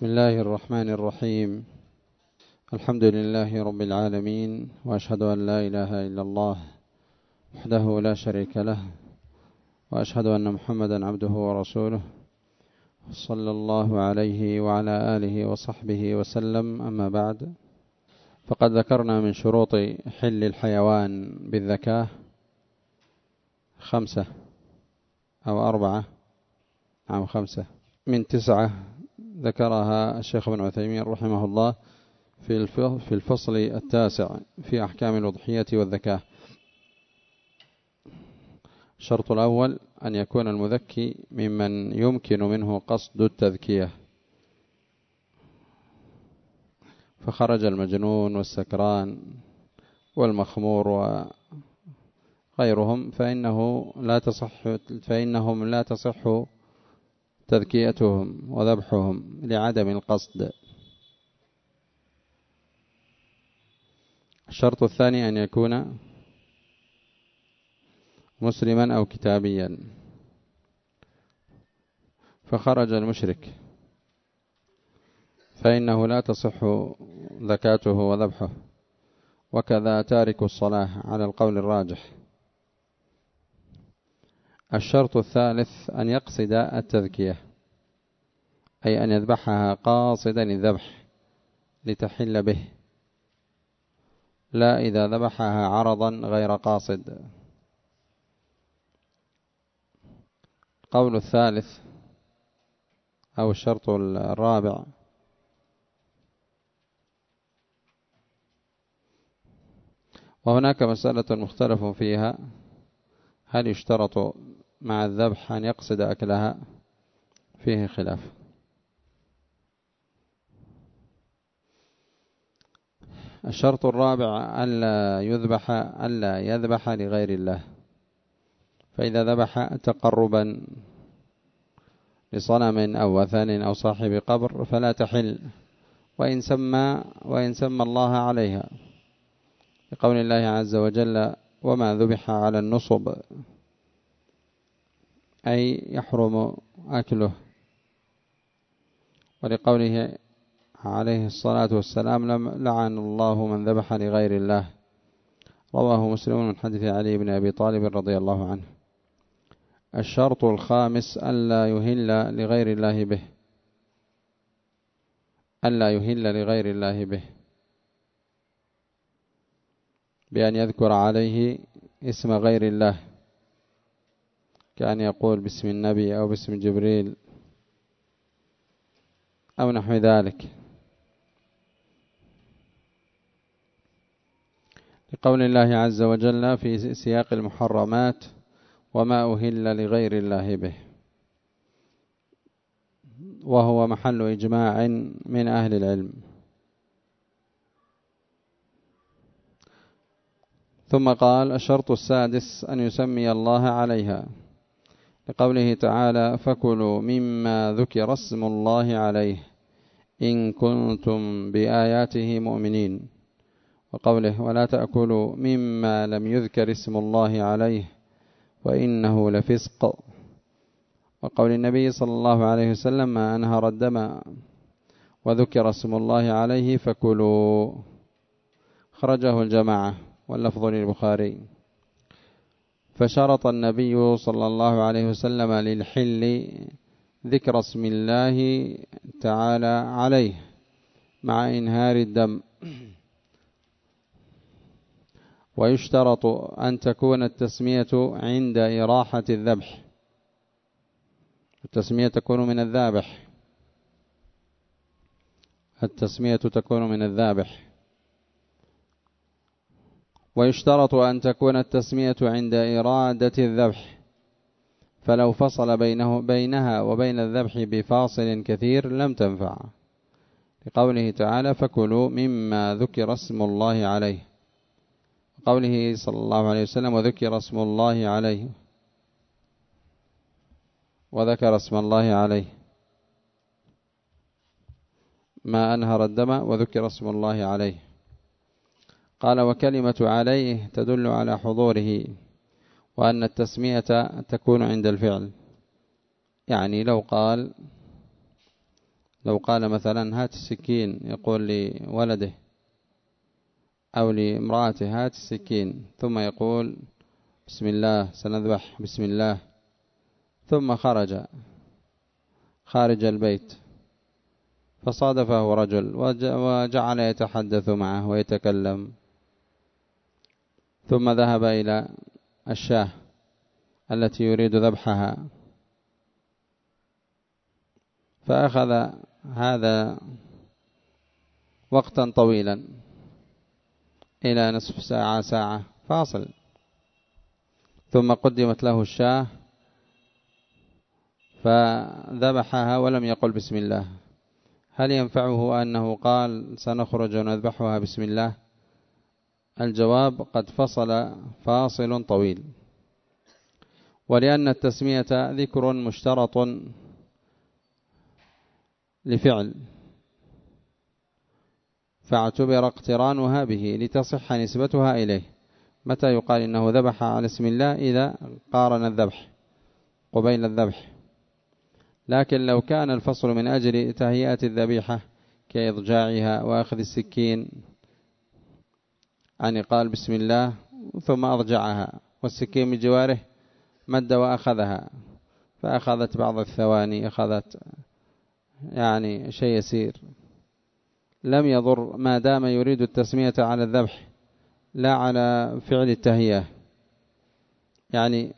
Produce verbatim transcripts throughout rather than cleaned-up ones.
بسم الله الرحمن الرحيم. الحمد لله رب العالمين، وأشهد أن لا إله إلا الله وحده لا شريك له، وأشهد أن محمدا عبده ورسوله صلى الله عليه وعلى آله وصحبه وسلم. أما بعد، فقد ذكرنا من شروط حل الحيوان بالذكاة خمسة أو أربعة أو خمسة من تسعة ذكرها الشيخ ابن عثيمين رحمه الله في الفصل التاسع في أحكام الأضحية والذكاة. الشرط الأول أن يكون المذكي ممن يمكن منه قصد التذكية، فخرج المجنون والسكران والمخمور وغيرهم فإنه لا تصح فإنهم لا تصح تذكيتهم وذبحهم لعدم القصد. الشرط الثاني أن يكون مسلما أو كتابيا، فخرج المشرك فإنه لا تصح زكاته وذبحه، وكذا تارك الصلاة على القول الراجح. الشرط الثالث أن يقصد التذكية، أي أن يذبحها قاصدا الذبح لتحل به، لا إذا ذبحها عرضا غير قاصد. القول الثالث أو الشرط الرابع وهناك مسألة مختلف فيها، هل يشترط مع الذبح أن يقصد أكلها؟ فيه خلاف. الشرط الرابع ألا يذبح ألا يذبح لغير الله، فإذا ذبح تقربا لصنم أو وثن أو صاحب قبر فلا تحل، وإن سمى وإن سمى الله عليها، لقول الله عز وجل: وما ذبح على النصب، أي يحرم أكله، ولقوله عليه الصلاة والسلام: لعن الله من ذبح لغير الله، رواه مسلم من حديث علي بن أبي طالب رضي الله عنه. الشرط الخامس ألا يهل لغير الله به ألا يهل لغير الله به بأن يذكر عليه اسم غير الله، كأن يقول باسم النبي أو باسم جبريل أو نحو ذلك، لقول الله عز وجل في سياق المحرمات: وما أهل لغير الله به، وهو محل إجماع من أهل العلم. ثم قال: الشرط السادس أن يسمي الله عليها، لقوله تعالى: فكلوا مما ذكر اسم الله عليه إن كنتم بآياته مؤمنين، وقوله: ولا تأكلوا مما لم يذكر اسم الله عليه وإنه لفسق، وقول النبي صلى الله عليه وسلم: ما أنهر الدم وذكر اسم الله عليه فكلوا، خرجه الجماعة واللفظ للبخاري. فشرط النبي صلى الله عليه وسلم للحل ذكر اسم الله تعالى عليه مع إنهار الدم. ويشترط أن تكون التسمية عند إراحة الذبح، التسمية تكون من الذابح التسمية تكون من الذابح ويشترط أن تكون التسمية عند إرادة الذبح، فلو فصل بينه بينها وبين الذبح بفاصل كثير لم تنفع، لقوله تعالى: فكلوا مما ذكر اسم الله عليه، قوله صلى الله عليه وسلم: وذكر اسم الله عليه وذكر اسم الله عليه، ما أنهر الدم وذكر اسم الله عليه. قال: وكلمة عليه تدل على حضوره، وأن التسمية تكون عند الفعل، يعني لو قال لو قال مثلا هات السكين يقول لولده أو لامرأته هات السكين، ثم يقول بسم الله سنذبح بسم الله، ثم خرج خارج البيت فصادفه رجل وجعل يتحدث معه ويتكلم، ثم ذهب إلى الشاة التي يريد ذبحها، فأخذ هذا وقتا طويلا إلى نصف ساعة ساعة فاصل، ثم قدمت له الشاة فذبحها ولم يقل بسم الله. هل ينفعه أنه قال سنخرج ونذبحها بسم الله؟ الجواب قد فصل فاصل طويل، ولأن التسمية ذكر مشترط لفعل فاعتبر اقترانها به لتصح نسبتها إليه. متى يقال إنه ذبح على اسم الله؟ إذا قارن الذبح قبيل الذبح. لكن لو كان الفصل من أجل تهيئة الذبيحة كإضجاعها وأخذ السكين، يعني قال بسم الله ثم أضجعها والسكين بجواره مد وأخذها، فأخذت بعض الثواني، أخذت يعني شيء يسير، لم يضر ما دام يريد التسمية على الذبح لا على فعل التهيئة. يعني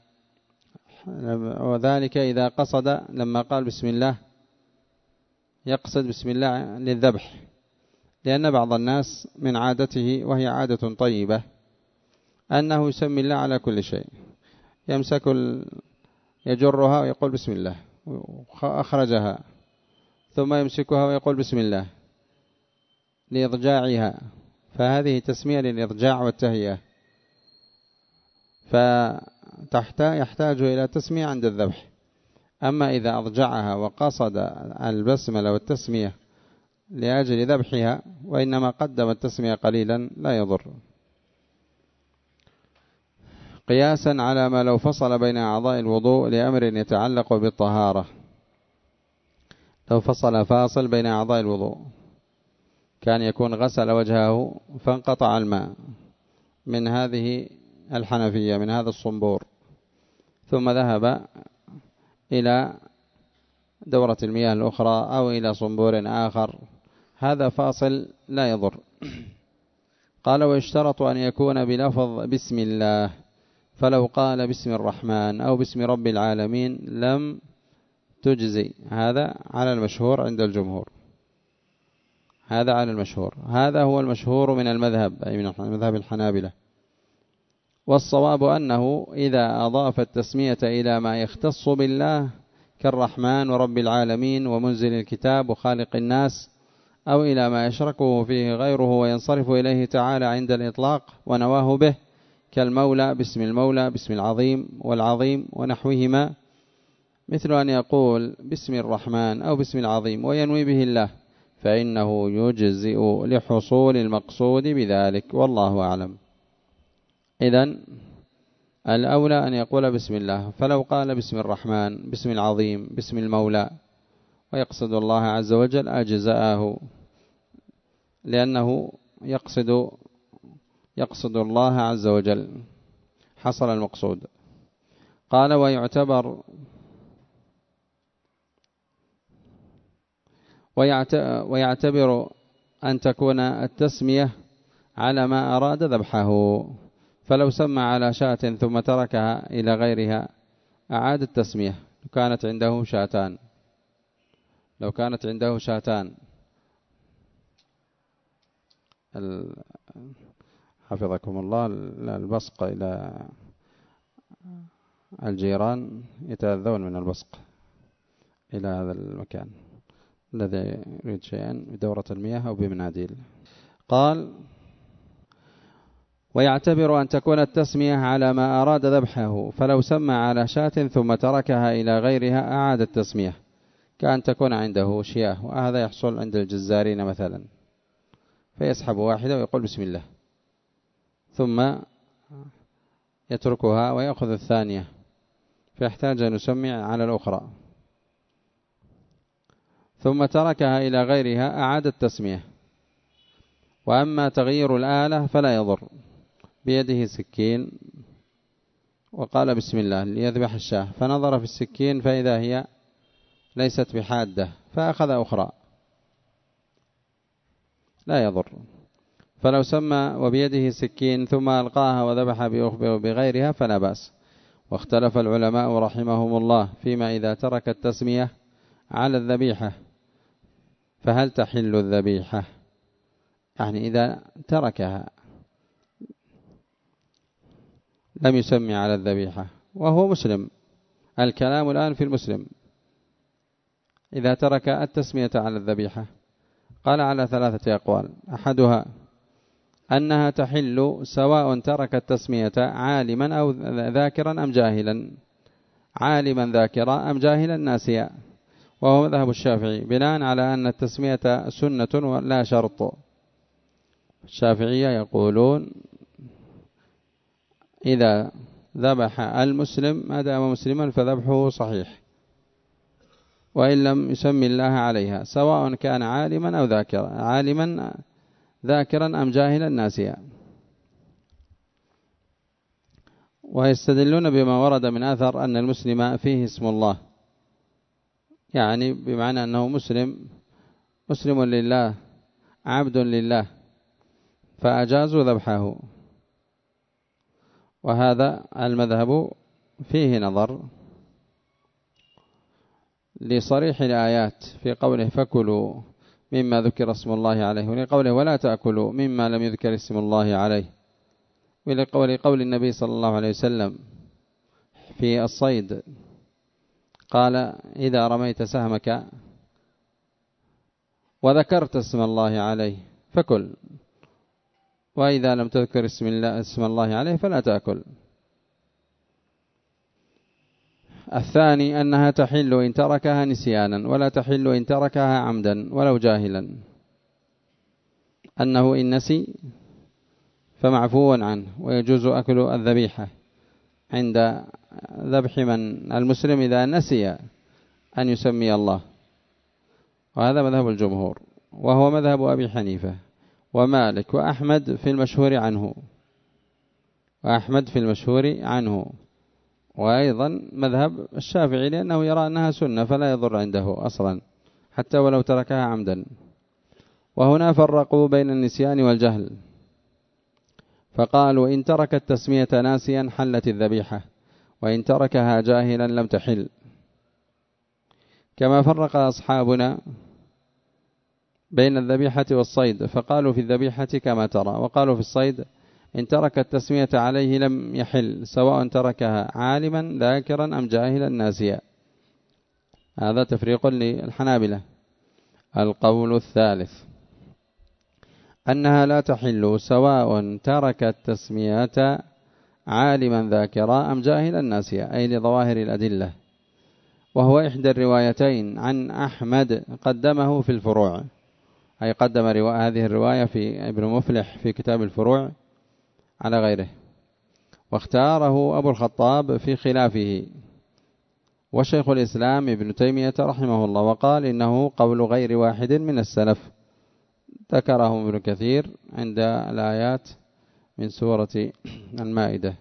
وذلك إذا قصد لما قال بسم الله يقصد بسم الله للذبح، لأن بعض الناس من عادته وهي عادة طيبة أنه يسمي الله على كل شيء، يمسك يجرها ويقول بسم الله أخرجها، ثم يمسكها ويقول بسم الله لإضجاعها، فهذه تسمية للإضجاع والتهيئة، فيحتاج إلى تسمية عند الذبح. أما إذا أضجعها وقصد البسملة والتسمية لأجل ذبحها وإنما قدم التسمية قليلا لا يضر. قياسا على ما لو فصل بين أعضاء الوضوء لأمر يتعلق بالطهارة، لو فصل فاصل بين أعضاء الوضوء كان يكون غسل وجهه فانقطع الماء من هذه الحنفية من هذا الصنبور، ثم ذهب إلى دورة المياه الأخرى أو إلى صنبور آخر، هذا فاصل لا يضر. قال ويشترط أن يكون بلفظ بسم الله، فلو قال بسم الرحمن أو بسم رب العالمين لم تجزي، هذا على المشهور عند الجمهور، هذا على المشهور، هذا هو المشهور من المذهب أي من مذهب الحنابلة. والصواب أنه إذا أضاف التسمية إلى ما يختص بالله كالرحمن ورب العالمين ومنزل الكتاب وخالق الناس، أو إلى ما يشركه فيه غيره وينصرف إليه تعالى عند الإطلاق ونواه به كالمولى باسم المولى باسم العظيم والعظيم ونحوهما، مثل أن يقول باسم الرحمن أو باسم العظيم وينوي به الله، فإنه يجزئ لحصول المقصود بذلك، والله أعلم. إذن الأولى أن يقول بسم الله، فلو قال باسم الرحمن باسم العظيم باسم المولى ويقصد الله عز وجل أجزأه، لأنه يقصد يقصد الله عز وجل، حصل المقصود. قال ويعتبر ويعتبر أن تكون التسمية على ما أراد ذبحه، فلو سمى على شاة ثم تركها إلى غيرها أعاد التسمية. لو كانت عنده شاتان لو كانت عنده شاتان حفظكم الله، البصق إلى الجيران يتأذون من البصق إلى هذا المكان الذي يريد شيئا بدورة المياه أو بمناديل. قال ويعتبر أن تكون التسمية على ما أراد ذبحه، فلو سمى على شاة ثم تركها إلى غيرها أعاد التسمية، كأن تكون عنده شياه، وهذا يحصل عند الجزارين مثلا، فيسحب واحدة ويقول بسم الله ثم يتركها ويأخذ الثانية، فيحتاج أن يسمع على الأخرى، ثم تركها إلى غيرها أعاد التسمية. وأما تغيير الآلة فلا يضر، بيده سكين وقال بسم الله ليذبح الشاة، فنظر في السكين فإذا هي ليست بحادة فأخذ أخرى لا يضر. فلو سمى وبيده سكين ثم ألقاها وذبح بغيرها فلا بأس. واختلف العلماء رحمهم الله فيما إذا ترك التسمية على الذبيحة، فهل تحل الذبيحة؟ يعني إذا تركها لم يسمي على الذبيحة وهو مسلم، الكلام الآن في المسلم إذا ترك التسمية على الذبيحة. قال على ثلاثة أقوال، أحدها أنها تحل سواء ترك التسمية عالما أو ذاكرا أم جاهلا، عالما ذاكرا أم جاهلا ناسيا، وهو مذهب الشافعي بناء على أن التسمية سنة ولا شرط. الشافعية يقولون إذا ذبح المسلم ما دام مسلما فذبحه صحيح وإن لم يسمي الله عليها، سواء كان عالما أو ذاكرا، عالما ذاكرا أم جاهلا ناسيا. ويستدلون بما ورد من أثر أن المسلم فيه اسم الله، يعني بمعنى أنه مسلم مسلم لله عبد لله، فأجازوا ذبحه. وهذا المذهب فيه نظر لصريح الآيات في قوله فكلوا مما ذكر اسم الله عليه، ولقوله ولا تأكلوا مما لم يذكر اسم الله عليه، ولقول قول النبي صلى الله عليه وسلم في الصيد قال إذا رميت سهمك وذكرت اسم الله عليه فكل، وإذا لم تذكر اسم الله, اسم الله عليه فلا تأكل. الثاني أنها تحل إن تركها نسيانا، ولا تحل إن تركها عمدا ولو جاهلا، أنه إن نسي فمعفو عنه ويجوز أكل الذبيحة عند ذبح من المسلم إذا نسي أن يسمي الله. وهذا مذهب الجمهور، وهو مذهب أبي حنيفة ومالك وأحمد في المشهور عنه وأحمد في المشهور عنه وأيضا مذهب الشافعي، لأنه يرى أنها سنة فلا يضر عنده أصلا حتى ولو تركها عمدا. وهنا فرقوا بين النسيان والجهل، فقالوا إن ترك التسمية ناسيا حلت الذبيحة، وإن تركها جاهلا لم تحل، كما فرق أصحابنا بين الذبيحة والصيد، فقالوا في الذبيحة كما ترى، وقالوا في الصيد إن ترك التسمية عليه لم يحل سواء تركها عالما ذاكرا أم جاهلا ناسيا. هذا تفريق للحنابلة. القول الثالث أنها لا تحل سواء ترك التسمية عالما ذاكرا أم جاهلا ناسيا، أي لظواهر الأدلة، وهو إحدى الروايتين عن أحمد قدمه في الفروع، أي قدم هذه الرواية في ابن مفلح في كتاب الفروع على غيره، واختاره أبو الخطاب في خلافه وشيخ الإسلام ابن تيمية رحمه الله، وقال إنه قول غير واحد من السلف، ذكره ابن كثير عند الآيات من سورة المائدة،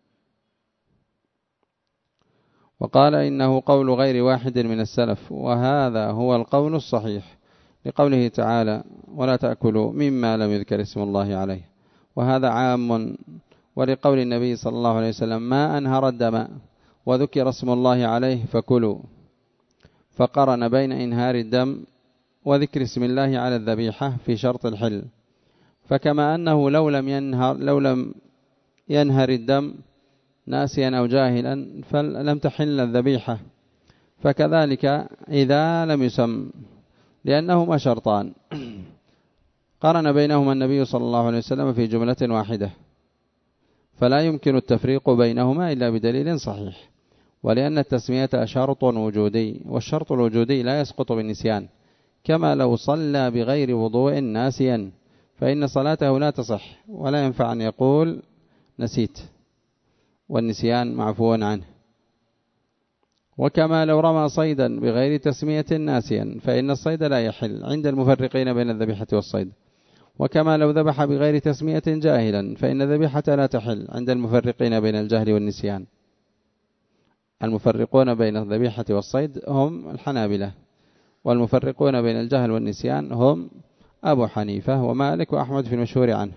وقال إنه قول غير واحد من السلف، وهذا هو القول الصحيح لقوله تعالى ولا تأكلوا مما لم يذكر اسم الله عليه، وهذا عام، ولقول النبي صلى الله عليه وسلم ما أنهر الدم وذكر اسم الله عليه فكلوا، فقرن بين إنهار الدم وذكر اسم الله على الذبيحة في شرط الحل. فكما أنه لو لم ينهر, لو لم ينهر الدم ناسيا أو جاهلا فلم تحل الذبيحة، فكذلك إذا لم يسم، لأنهما شرطان قرن بينهما النبي صلى الله عليه وسلم في جملة واحدة، فلا يمكن التفريق بينهما إلا بدليل صحيح، ولأن التسمية شرط وجودي، والشرط الوجودي لا يسقط بالنسيان، كما لو صلى بغير وضوء ناسيا فإن صلاته لا تصح، ولا ينفع أن يقول نسيت، والنسيان معفو عنه. وكما لو رمى صيدا بغير تسمية ناسيا فإن الصيد لا يحل عند المفرقين بين الذبيحة والصيد. وكما لو ذبح بغير تسمية جاهلا فإن الذبيحة لا تحل عند المفرقين بين الجهل والنسيان. المفرقون بين الذبيحة والصيد هم الحنابلة، والمفرقون بين الجهل والنسيان هم أبو حنيفة ومالك وأحمد في المشهور عنه.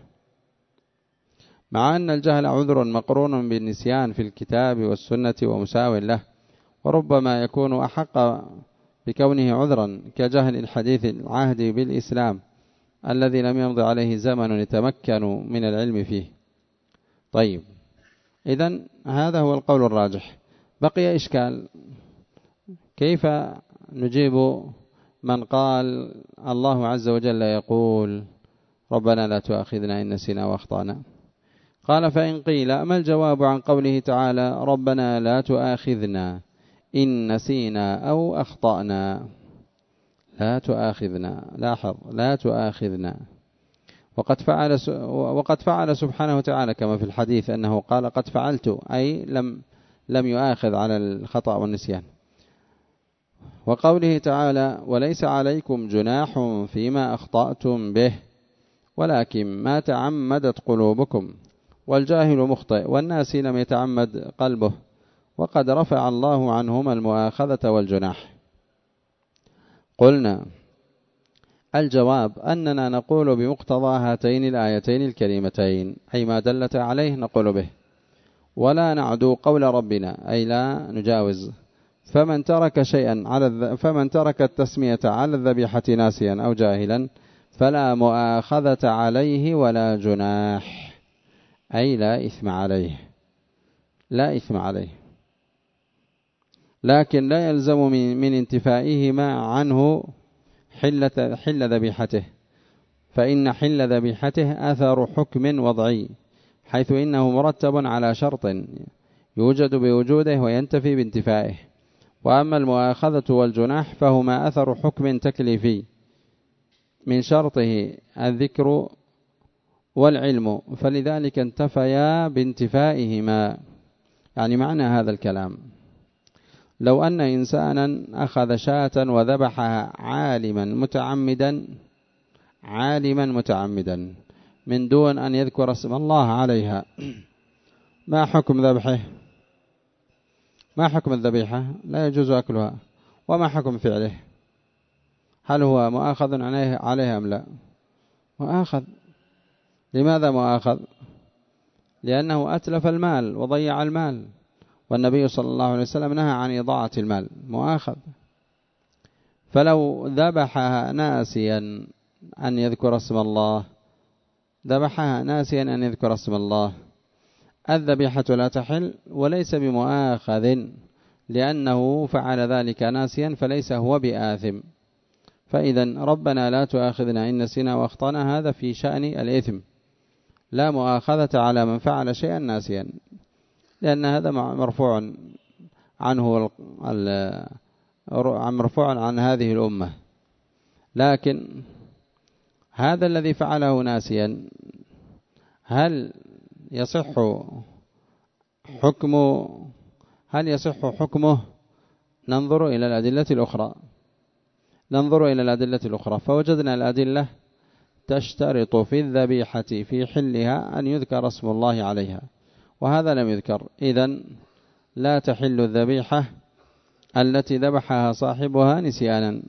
مع أن الجهل عذر مقرون بالنسيان في الكتاب والسنة ومساو له، وربما يكون أحق بكونه عذرا كجهل الحديث العهد بالإسلام الذي لم يمض عليه زمن يتمكن من العلم فيه. طيب، إذن هذا هو القول الراجح. بقي إشكال، كيف نجيب من قال الله عز وجل يقول ربنا لا تؤاخذنا إن نسينا واخطأنا؟ قال فإن قيل ما الجواب عن قوله تعالى ربنا لا تؤاخذنا إن نسينا أو أخطأنا؟ لا تؤاخذنا، لاحظ، لا تؤاخذنا. وقد فعل وقد فعل سبحانه وتعالى كما في الحديث أنه قال قد فعلت، أي لم لم يؤاخذ على الخطأ والنسيان. وقوله تعالى وليس عليكم جناح فيما أخطأتم به ولكن ما تعمدت قلوبكم والجاهل مخطئ والناسي لم يتعمد قلبه وقد رفع الله عنهما المؤاخذة والجناح. قلنا الجواب أننا نقول بمقتضى هاتين الآيتين الكريمتين، أي ما دلت عليه نقول به، ولا نعدو قول ربنا، أي لا نجاوز. فمن ترك شيئا على فمن ترك التسمية على الذبيحة ناسيا أو جاهلا فلا مؤاخذة عليه ولا جناح، أي لا إثم عليه، لا إثم عليه. لكن لا يلزم من, من انتفائهما عنه حل حل ذبيحته، فإن حل ذبيحته أثر حكم وضعي، حيث إنه مرتب على شرط يوجد بوجوده وينتفي بانتفائه. وأما المؤاخذة والجناح فهما أثر حكم تكليفي من شرطه الذكر والعلم، فلذلك انتفيا بانتفائهما. يعني معنى هذا الكلام لو أن إنسانا أخذ شاة وذبحها عالما متعمدا عالما متعمدا من دون أن يذكر اسم الله عليها، ما حكم ذبحه؟ ما حكم الذبيحة؟ لا يجوز أكلها. وما حكم فعله؟ هل هو مؤاخذ عليه عليها أم لا؟ مؤاخذ. لماذا مؤاخذ؟ لأنه أتلف المال وضيع المال، والنبي صلى الله عليه وسلم نهى عن إضاعة المال، مؤاخذ. فلو ذبحها ناسيا أن يذكر اسم الله، ذبحها ناسيا أن يذكر اسم الله، الذبيحة لا تحل وليس بمؤاخذ، لأنه فعل ذلك ناسيا فليس هو بآثم. فإذا ربنا لا تؤاخذنا إن نسينا واخطأنا هذا في شأن الإثم، لا مؤاخذة على من فعل شيئا ناسيا، لأن هذا مرفوع عنه مرفوع عن هذه الأمة. لكن هذا الذي فعله ناسيا هل يصح حكمه هل يصح حكمه؟ ننظر إلى الأدلة الأخرى ننظر إلى الأدلة الأخرى فوجدنا الأدلة تشترط في الذبيحة في حلها أن يذكر اسم الله عليها، وهذا لم يذكر. إذن لا تحل الذبيحة التي ذبحها صاحبها نسيانا.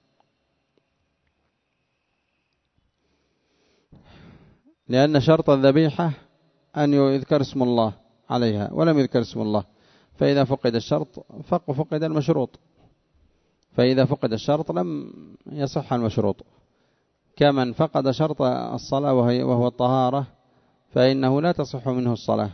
لأن شرط الذبيحة أن يذكر اسم الله عليها ولم يذكر اسم الله، فإذا فقد الشرط فقد المشروط، فإذا فقد الشرط لم يصح المشروط. كمن فقد شرط الصلاة وهو الطهارة فإنه لا تصح منه الصلاة.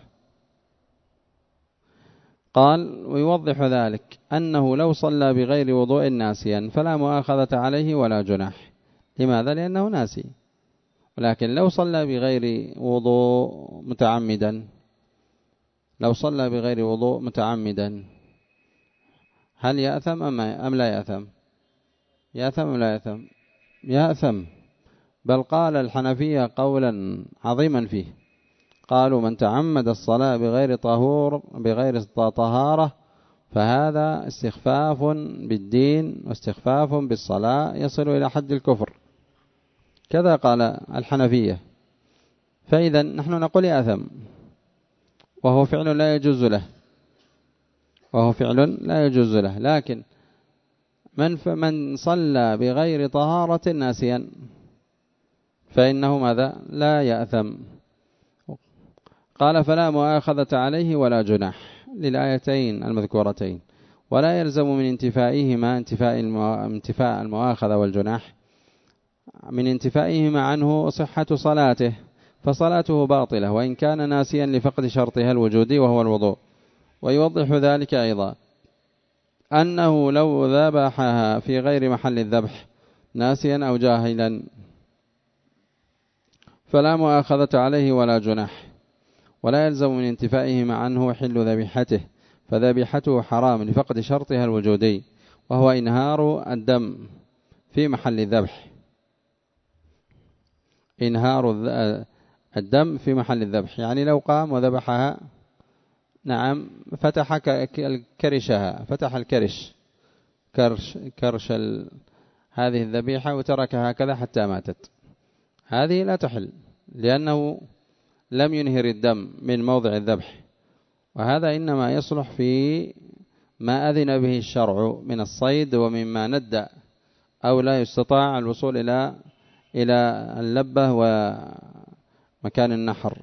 قال ويوضح ذلك أنه لو صلى بغير وضوء ناسيا فلا مؤاخذة عليه ولا جناح. لماذا؟ لأنه ناسي. ولكن لو صلى بغير وضوء متعمدا لو صلى بغير وضوء متعمدا هل يأثم أم لا يأثم؟ يأثم أم لا يأثم؟ يأثم. بل قال الحنفية قولا عظيما فيه، قالوا من تعمد الصلاة بغير طهور بغير طهارة فهذا استخفاف بالدين واستخفاف بالصلاة يصل إلى حد الكفر. كذا قال الحنفية. فإذا نحن نقول يأثم، وهو فعل لا يجوز له، وهو فعل لا يجوز له. لكن من من صلى بغير طهارة ناسيا فإنه ماذا؟ لا يأثم. قال فلا مؤاخذة عليه ولا جناح للآيتين المذكورتين، ولا يلزم من انتفائهما انتفاء انتفاء المؤاخذة والجناح من انتفائهما عنه صحة صلاته، فصلاته باطلة وإن كان ناسيا لفقد شرطها الوجودي وهو الوضوء. ويوضح ذلك أيضا أنه لو ذبحها في غير محل الذبح ناسيا أو جاهلا فلا مؤاخذة عليه ولا جناح، ولا يلزم من انتفائهما عنه حل ذبيحته، فذبيحته حرام لفقد شرطها الوجودي وهو إنهار الدم في محل الذبح، إنهار الدم في محل الذبح. يعني لو قام وذبحها، نعم، فتح كرشها، فتح الكرش كرش, كرش هذه الذبيحة وتركها هكذا حتى ماتت، هذه لا تحل لأنه لم ينهر الدم من موضع الذبح. وهذا إنما يصلح في ما أذن به الشرع من الصيد ومما ندى أو لا يستطاع الوصول إلى إلى اللبة ومكان النحر.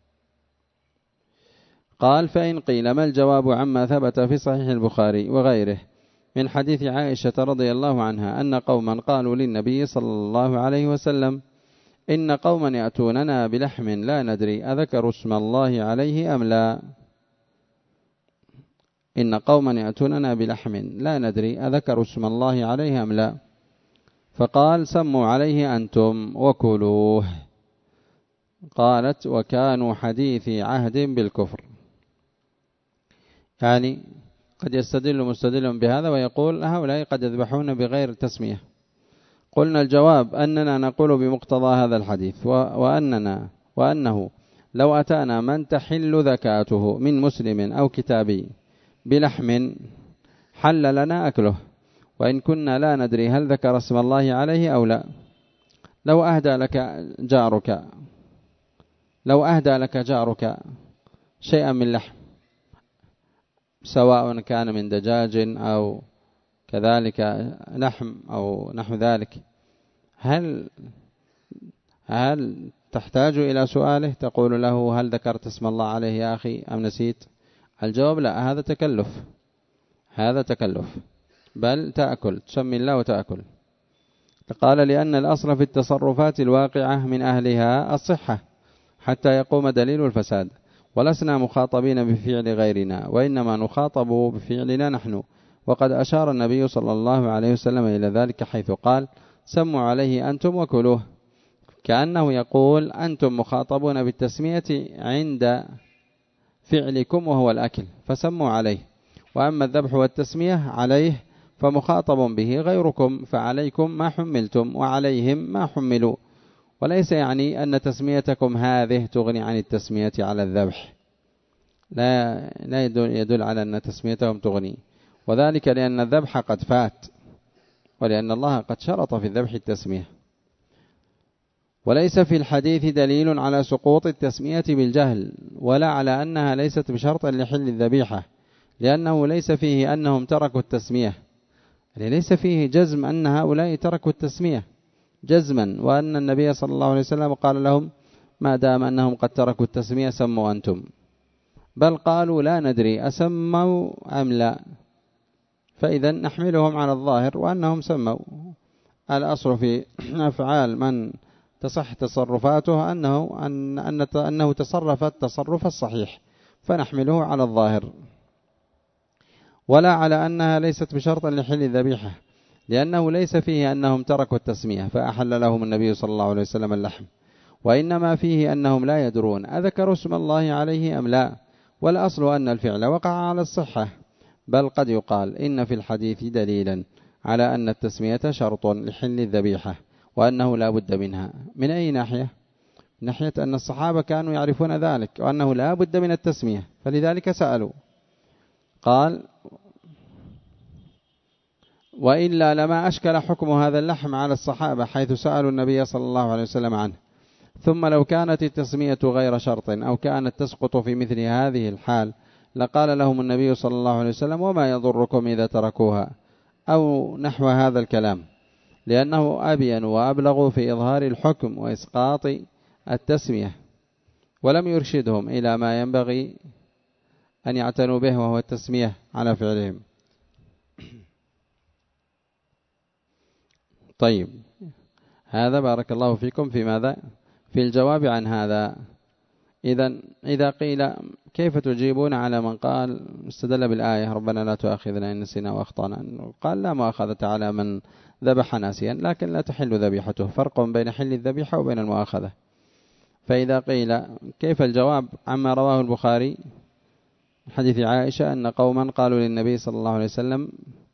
قال فإن قيل ما الجواب عما ثبت في صحيح البخاري وغيره من حديث عائشة رضي الله عنها أن قوما قالوا للنبي صلى الله عليه وسلم إن قوما يأتوننا بلحم لا ندري أذكروا اسم الله عليه أم لا. إن قوما يأتوننا بلحم لا ندري أذكروا اسم الله عليه أم لا، فقال سموا عليه أنتم وكلوه. قالت وكانوا حديثي عهد بالكفر. يعني قد يستدل مستدل بهذا ويقول هؤلاء قد يذبحون بغير تسمية. قلنا الجواب أننا نقول بمقتضى هذا الحديث وأننا وأنه لو أتانا من تحل ذكاته من مسلم أو كتابي بلحم حل لنا أكله، وإن كنا لا ندري هل ذكر اسم الله عليه أو لا. لو أهدى لك جارك لو أهدى لك جارك شيئا من لحم سواء كان من دجاج أو كذلك لحم أو نحو ذلك، هل هل تحتاج إلى سؤاله تقول له هل ذكرت اسم الله عليه يا أخي أم نسيت؟ الجواب لا، هذا تكلف، هذا تكلف، بل تأكل، تسمي الله وتأكل. قال لأن الأصل في التصرفات الواقعة من أهلها الصحة حتى يقوم دليل الفساد، ولسنا مخاطبين بفعل غيرنا وإنما نخاطب بفعلنا نحن. وقد أشار النبي صلى الله عليه وسلم إلى ذلك حيث قال سموا عليه أنتم وكلوه، كأنه يقول أنتم مخاطبون بالتسمية عند فعلكم وهو الأكل فسموا عليه، وأما الذبح والتسمية عليه فمخاطب به غيركم فعليكم ما حملتم وعليهم ما حملوا. وليس يعني أن تسميتكم هذه تغني عن التسمية على الذبح، لا لا يدل على أن تسميتهم تغني، وذلك لأن الذبح قد فات ولأن الله قد شرط في الذبح التسمية. وليس في الحديث دليل على سقوط التسمية بالجهل ولا على أنها ليست بشرط لحل الذبيحة، لأنه ليس فيه أنهم تركوا التسمية، ليس فيه جزم أن هؤلاء تركوا التسمية جزما، وأن النبي صلى الله عليه وسلم قال لهم ما دام أنهم قد تركوا التسمية سموا أنتم، بل قالوا لا ندري أسموا أم لا، فإذا نحملهم على الظاهر وأنهم سموا. الأصل في أفعال من تصح تصرفاته أنه, أن أن أنه تصرف التصرف الصحيح فنحمله على الظاهر، ولا على أنها ليست بشرط لحل الذبيحة، لأنه ليس فيه أنهم تركوا التسمية فأحل لهم النبي صلى الله عليه وسلم اللحم، وإنما فيه أنهم لا يدرون أذكروا اسم الله عليه أم لا. والأصل أن الفعل وقع على الصحة، بل قد يقال إن في الحديث دليلا على أن التسمية شرط لحل الذبيحة وأنه لا بد منها. من أي ناحية؟ من ناحية أن الصحابة كانوا يعرفون ذلك وأنه لا بد من التسمية، فلذلك سألوا. قال وإلا لما أشكل حكم هذا اللحم على الصحابة حيث سألوا النبي صلى الله عليه وسلم عنه. ثم لو كانت التسمية غير شرط أو كانت تسقط في مثل هذه الحال لقال لهم النبي صلى الله عليه وسلم وما يضركم إذا تركوها أو نحو هذا الكلام، لأنه أبين وأبلغ في إظهار الحكم وإسقاط التسمية، ولم يرشدهم إلى ما ينبغي أن يعتنوا به وهو التسمية على فعلهم. طيب، هذا بارك الله فيكم في ماذا؟ في الجواب عن هذا. إذا إذا قيل كيف تجيبون على من قال استدل بالآية ربنا لا تؤاخذنا إن نسينا وأخطأنا، قال لا مؤاخذة على من ذبح ناسيا لكن لا تحل ذبيحته، فرق بين حل الذبيحة وبين المؤاخذة. فإذا قيل كيف الجواب عما رواه البخاري حديث عائشة أن قوما قالوا للنبي صلى الله عليه وسلم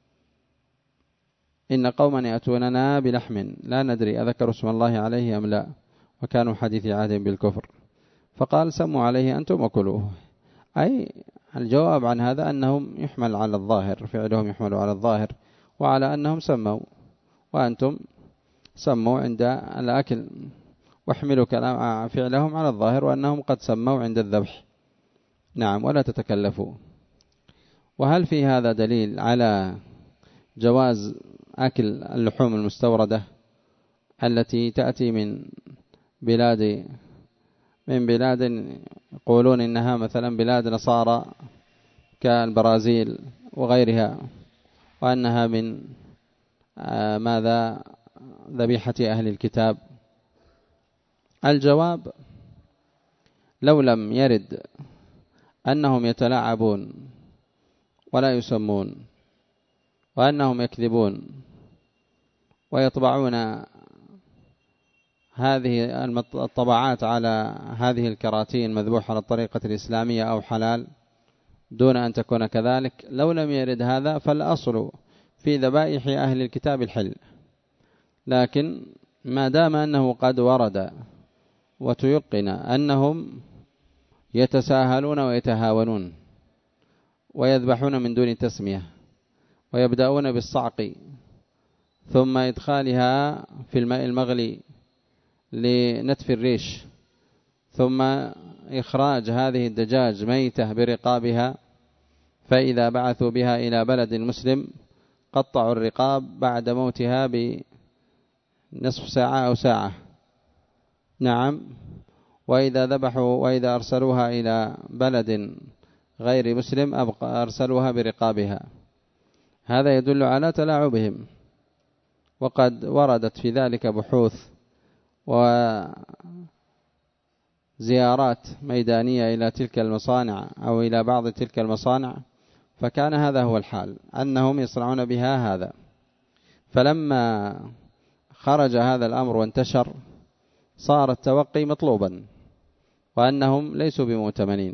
إن قوما يأتوننا بلحم لا ندري أذكر اسم الله عليه أم لا، وكانوا حديث عهد بالكفر، فقال سموا عليه أنتم وكلوه. أي الجواب عن هذا أنهم يحمل على الظاهر، فعلهم يحمل على الظاهر، وعلى أنهم سموا وأنتم سموا عند الأكل، واحملوا كلام فعلهم على الظاهر وأنهم قد سموا عند الذبح. نعم، ولا تتكلفوا. وهل في هذا دليل على جواز أكل اللحوم المستوردة التي تأتي من بلاد من بلاد يقولون إنها مثلا بلاد نصارى كالبرازيل وغيرها، وأنها من ماذا ذبيحة أهل الكتاب؟ الجواب لو لم يرد أنهم يتلاعبون ولا يسمون وأنهم يكذبون ويطبعون هذه الطبعات على هذه الكراتين مذبوحة على الطريقة الإسلامية أو حلال دون أن تكون كذلك، لو لم يرد هذا فالأصل في ذبائح أهل الكتاب الحل. لكن ما دام أنه قد ورد وتيقن أنهم يتساهلون ويتهاونون ويذبحون من دون تسمية ويبدأون بالصعق ثم إدخالها في الماء المغلي لنتف الريش ثم إخراج هذه الدجاج ميتة برقابها، فإذا بعثوا بها إلى بلد مسلم قطعوا الرقاب بعد موتها بنصف ساعة أو ساعة. نعم، وإذا ذبحوا وإذا أرسلوها إلى بلد غير مسلم أرسلوها برقابها. هذا يدل على تلاعبهم، وقد وردت في ذلك بحوث وزيارات ميدانية إلى تلك المصانع أو إلى بعض تلك المصانع، فكان هذا هو الحال أنهم يصنعون بها هذا. فلما خرج هذا الأمر وانتشر صار التوقي مطلوبا وأنهم ليسوا بمؤتمنين،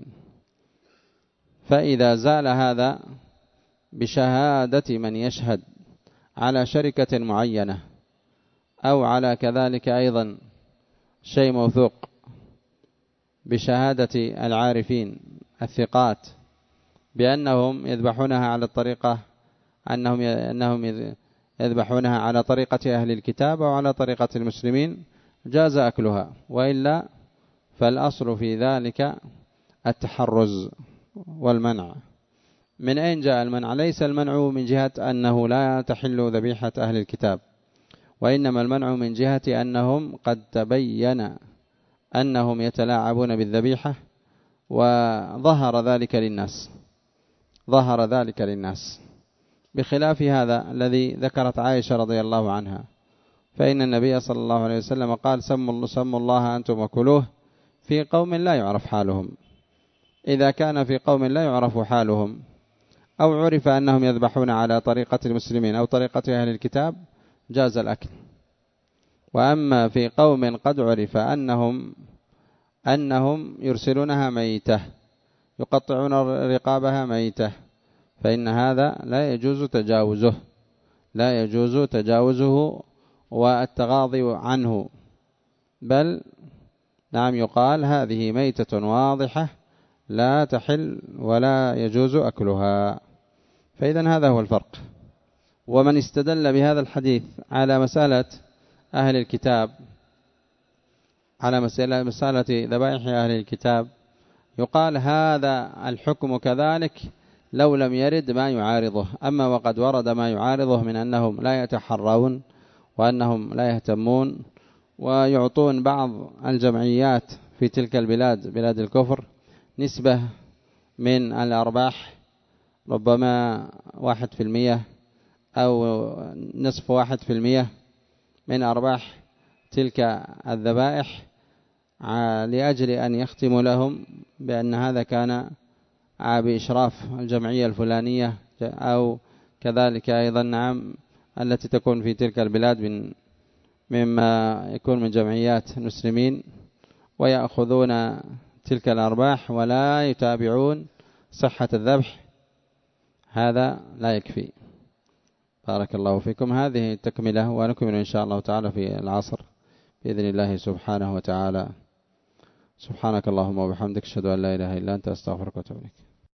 فإذا زال هذا بشهادة من يشهد على شركة معينة أو على كذلك أيضا شيء موثوق بشهادة العارفين الثقات بأنهم يذبحونها على الطريقة أنهم أنهم يذبحونها على طريقة أهل الكتاب أو على طريقة المسلمين جاز أكلها، وإلا فالأصل في ذلك التحرز والمنع. من أين جاء المنع؟ ليس المنع من جهة أنه لا تحل ذبيحة أهل الكتاب، وإنما المنع من جهة أنهم قد تبين أنهم يتلاعبون بالذبيحة وظهر ذلك للناس ظهر ذلك للناس بخلاف هذا الذي ذكرت عائشة رضي الله عنها، فإن النبي صلى الله عليه وسلم قال سموا, سموا الله أنتم وكلوه في قوم لا يعرف حالهم. إذا كان في قوم لا يعرف حالهم أو عرف أنهم يذبحون على طريقة المسلمين أو طريقة أهل الكتاب جاز الأكل. وأما في قوم قد عرف أنهم أنهم يرسلونها ميتة يقطعون رقابها ميتة فإن هذا لا يجوز تجاوزه لا يجوز تجاوزه والتغاضي عنه، بل نعم يقال هذه ميتة واضحة لا تحل ولا يجوز أكلها. فإذا هذا هو الفرق. ومن استدل بهذا الحديث على مسألة أهل الكتاب على مسألة, مسألة ذبائح أهل الكتاب يقال هذا الحكم كذلك لو لم يرد ما يعارضه. أما وقد ورد ما يعارضه من أنهم لا يتحرون وأنهم لا يهتمون ويعطون بعض الجمعيات في تلك البلاد بلاد الكفر نسبة من الأرباح ربما واحد في المية أو نصف واحد في المية من أرباح تلك الذبائح لأجل أن يختموا لهم بأن هذا كان بإشراف الجمعية الفلانية أو كذلك أيضا نعم التي تكون في تلك البلاد من مما يكون من جمعيات المسلمين، ويأخذون تلك الأرباح ولا يتابعون صحة الذبح. هذا لا يكفي. بارك الله فيكم. هذه تكملة ونكمل إن شاء الله تعالى في العصر بإذن الله سبحانه وتعالى. سبحانك اللهم وبحمدك أشهد أن لا إله إلا أنت أستغفرك وأتوب إليك.